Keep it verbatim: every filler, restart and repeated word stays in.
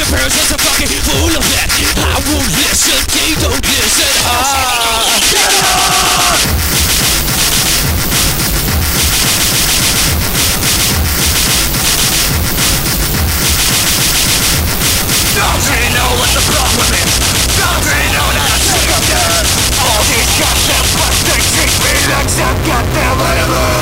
rappers are so fucking full of it. I won't listen, they don't listen. Ah, get up! Don't you know what the problem is? Don't you know that I'm sick of this? All these goddamn bastards treat me like some goddamn animal.